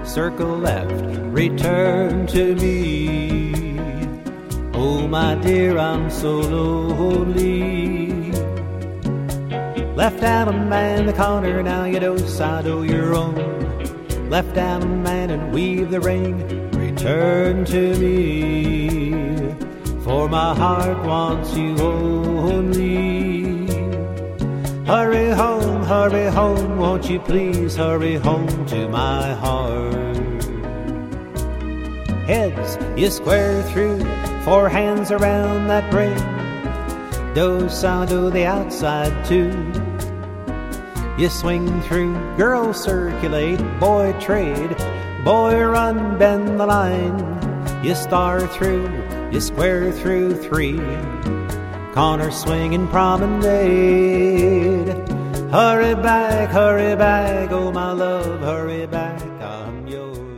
circle left, return to me. Oh, my dear, I'm so lonely. Left out a man in the corner, now you decide your own. Left out a man and weave the ring, return to me. For my heart wants you only. Hurry home, won't you please hurry home to my heart. Heads, you square through, 4 hands around that ring. Do the outside too. You swing through, girl circulate, boy trade, boy run, bend the line. You star through, you square through 3, corner swinging promenade. Hurry back, oh my love, hurry back, I'm yours.